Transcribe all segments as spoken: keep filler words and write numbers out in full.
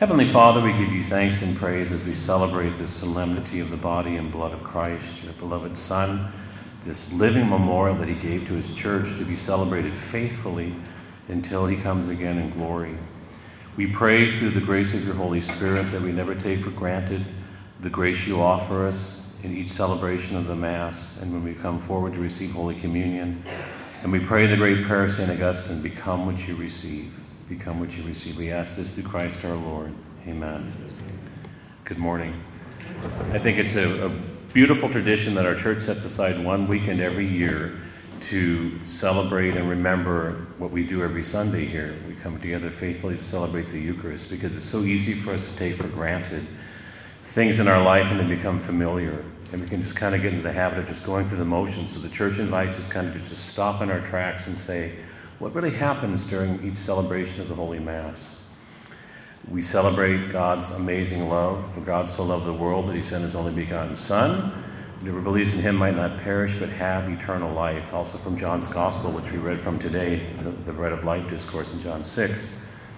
Heavenly Father, we give you thanks and praise as we celebrate this solemnity of the body and blood of Christ, your beloved Son, this living memorial that he gave to his church to be celebrated faithfully until he comes again in glory. We pray through the grace of your Holy Spirit that we never take for granted the grace you offer us in each celebration of the Mass and when we come forward to receive Holy Communion. And we pray the great prayer of Saint Augustine, become what you receive. Become what you receive. We ask this through Christ our Lord. Amen. Good morning. I think it's a, a beautiful tradition that our church sets aside one weekend every year to celebrate and remember what we do every Sunday here. We come together faithfully to celebrate the Eucharist because it's so easy for us to take for granted things in our life and they become familiar. And we can just kind of get into the habit of just going through the motions. So the church invites us kind of to just stop in our tracks and say, what really happens during each celebration of the Holy Mass? We celebrate God's amazing love. For God so loved the world that he sent his only begotten Son. Whoever believes in him might not perish but have eternal life. Also from John's Gospel, which we read from today, the, the Bread of Life discourse in John six.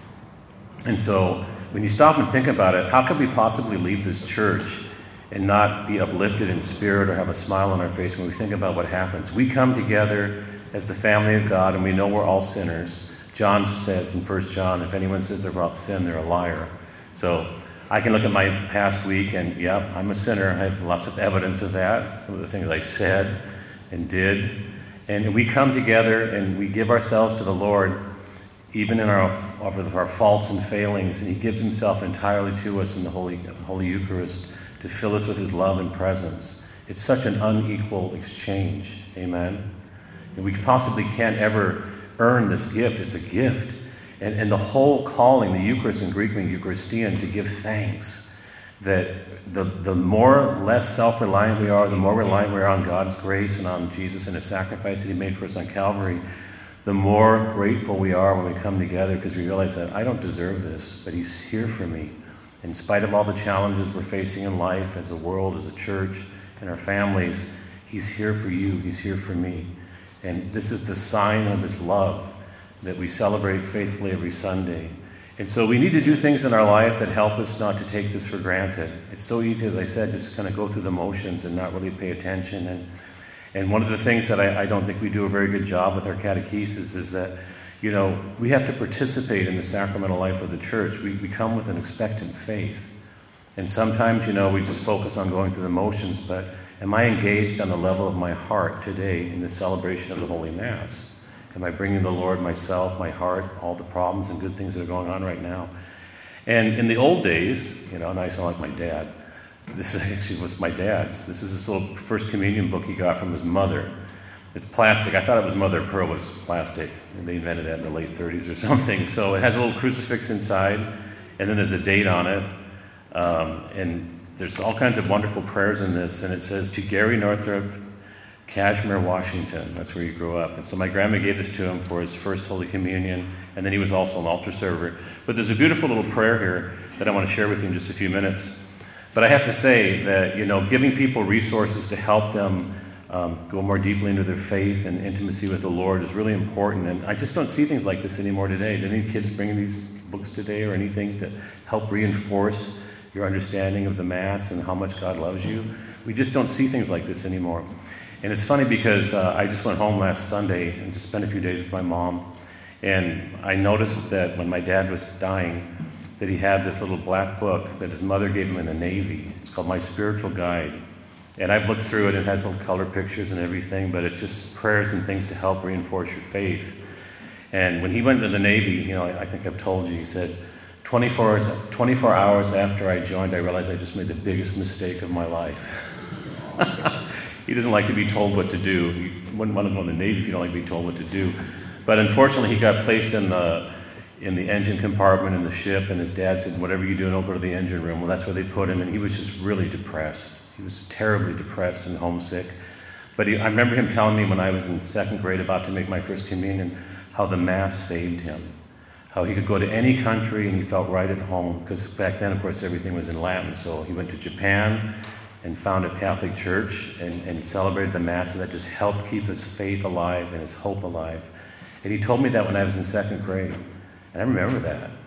And so when you stop and think about it, how could we possibly leave this church and not be uplifted in spirit or have a smile on our face when we think about what happens? We come together as the family of God, and we know we're all sinners. John says in First John, if anyone says they're without sin, they're a liar. So I can look at my past week, and yeah, I'm a sinner. I have lots of evidence of that, some of the things I said and did. And we come together, and we give ourselves to the Lord, even in our, of our faults and failings, and he gives himself entirely to us in the Holy, Holy Eucharist to fill us with his love and presence. It's such an unequal exchange. Amen? And we possibly can't ever earn this gift. It's a gift. And, and the whole calling, the Eucharist in Greek means Eucharistian, to give thanks. That the, the more less self-reliant we are, the more reliant we are on God's grace and on Jesus and his sacrifice that he made for us on Calvary, the more grateful we are when we come together because we realize that I don't deserve this, but he's here for me. In spite of all the challenges we're facing in life, as a world, as a church, and our families, he's here for you, he's here for me. And this is the sign of his love that we celebrate faithfully every Sunday. And so we need to do things in our life that help us not to take this for granted. It's so easy, as I said, just to kind of go through the motions and not really pay attention. And and one of the things that I, I don't think we do a very good job with our catechesis is that, you know, we have to participate in the sacramental life of the church. We, we come with an expectant faith. And sometimes, you know, we just focus on going through the motions, but am I engaged on the level of my heart today in the celebration of the Holy Mass? Am I bringing the Lord myself, my heart, all the problems and good things that are going on right now? And in the old days, you know, and I sound like my dad, this actually was my dad's. This is this little First Communion book he got from his mother. It's plastic. I thought it was mother of pearl, but it's plastic. And they invented that in the late thirties or something. So it has a little crucifix inside, and then there's a date on it. Um, and there's all kinds of wonderful prayers in this. And it says, to Gary Northrop, Kashmir, Washington. That's where he grew up. And so my grandma gave this to him for his first Holy Communion. And then he was also an altar server. But there's a beautiful little prayer here that I want to share with you in just a few minutes. But I have to say that, you know, giving people resources to help them um, go more deeply into their faith and intimacy with the Lord is really important. And I just don't see things like this anymore today. Do any kids bring these books today or anything to help reinforce your understanding of the Mass and how much God loves you? We just don't see things like this anymore. And it's funny because uh, I just went home last Sunday and just spent a few days with my mom. And I noticed that when my dad was dying, that he had this little black book that his mother gave him in the Navy. It's called My Spiritual Guide. And I've looked through it. It has little color pictures and everything, but it's just prayers and things to help reinforce your faith. And when he went to the Navy, you know, I think I've told you, he said, twenty-four hours, twenty-four hours after I joined, I realized I just made the biggest mistake of my life. He doesn't like to be told what to do. You wouldn't want to go in the Navy if you don't like to be told what to do. But unfortunately, he got placed in the in the engine compartment in the ship, and his dad said, whatever you do, don't go to the engine room. Well, that's where they put him, and he was just really depressed. He was terribly depressed and homesick. But he, I remember him telling me when I was in second grade about to make my first communion, how the Mass saved him. How he could go to any country and he felt right at home, because back then, of course, everything was in Latin. So he went to Japan and found a Catholic church and, and celebrated the Mass, and that just helped keep his faith alive and his hope alive. And he told me that when I was in second grade. And I remember that.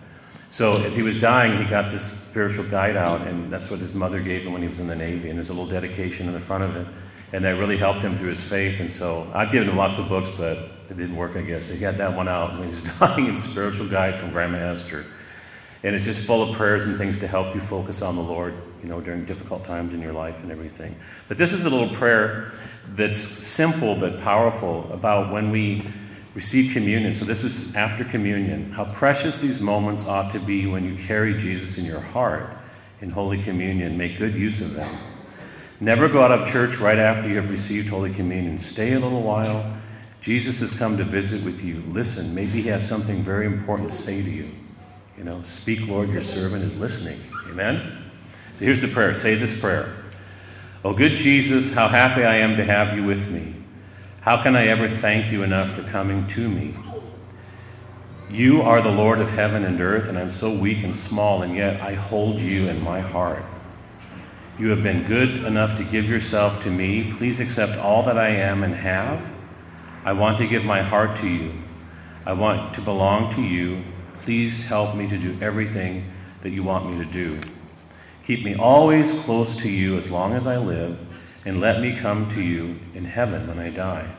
So as he was dying, he got this spiritual guide out, and that's what his mother gave him when he was in the Navy, and there's a little dedication in the front of it. And that really helped him through his faith. And so I've given him lots of books, but it didn't work, I guess. He got that one out when he was dying, in Spiritual Guide from Grandma Esther. And it's just full of prayers and things to help you focus on the Lord, you know, during difficult times in your life and everything. But this is a little prayer that's simple but powerful about when we receive communion. So this is after communion. How precious these moments ought to be when you carry Jesus in your heart in Holy Communion. Make good use of them. Never go out of church right after you have received Holy Communion. Stay a little while. Jesus has come to visit with you. Listen, maybe he has something very important to say to you. You know, speak, Lord, your servant is listening. Amen? So here's the prayer. Say this prayer. Oh, good Jesus, how happy I am to have you with me. How can I ever thank you enough for coming to me? You are the Lord of heaven and earth, and I'm so weak and small, and yet I hold you in my heart. You have been good enough to give yourself to me. Please accept all that I am and have. I want to give my heart to you. I want to belong to you. Please help me to do everything that you want me to do. Keep me always close to you as long as I live, and let me come to you in heaven when I die.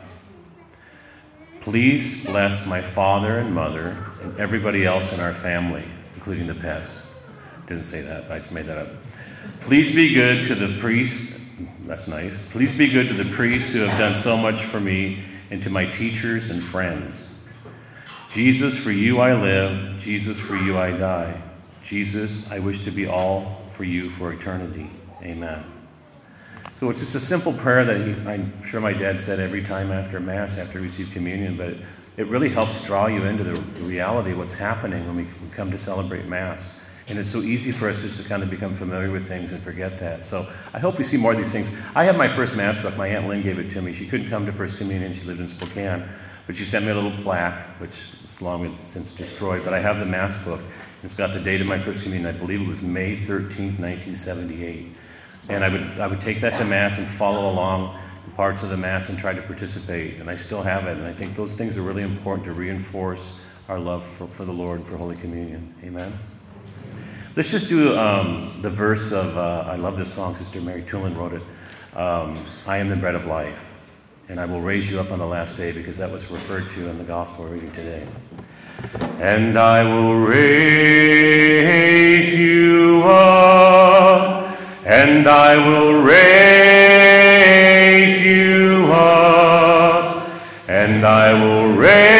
Please bless my father and mother and everybody else in our family, including the pets. Didn't say that, I just made that up. Please be good to the priests. That's nice. Please be good to the priests who have done so much for me, and to my teachers and friends. Jesus, for you I live. Jesus, for you I die. Jesus, I wish to be all for you for eternity. Amen. So it's just a simple prayer that he, I'm sure my dad said every time after Mass, after we receive communion, but it, it really helps draw you into the, the reality of what's happening when we, we come to celebrate Mass. And it's so easy for us just to kind of become familiar with things and forget that. So I hope we see more of these things. I have my first Mass book. My Aunt Lynn gave it to me. She couldn't come to First Communion. She lived in Spokane. But she sent me a little plaque, which is long since destroyed. But I have the Mass book. It's got the date of my First Communion. I believe it was May thirteenth, nineteen seventy-eight. And I would I would take that to Mass and follow along the parts of the Mass and try to participate. And I still have it. And I think those things are really important to reinforce our love for, for the Lord and for Holy Communion. Amen? Let's just do um, the verse of, uh, I love this song, Sister Mary Tulin wrote it. Um, I am the bread of life, and I will raise you up on the last day, because that was referred to in the gospel reading today. And I will raise you up, and I will raise you up, and I will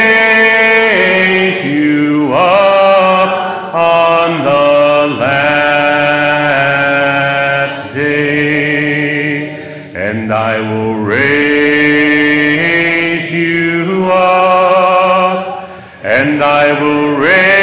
raise you up on the last day, and I will raise you up, and I will raise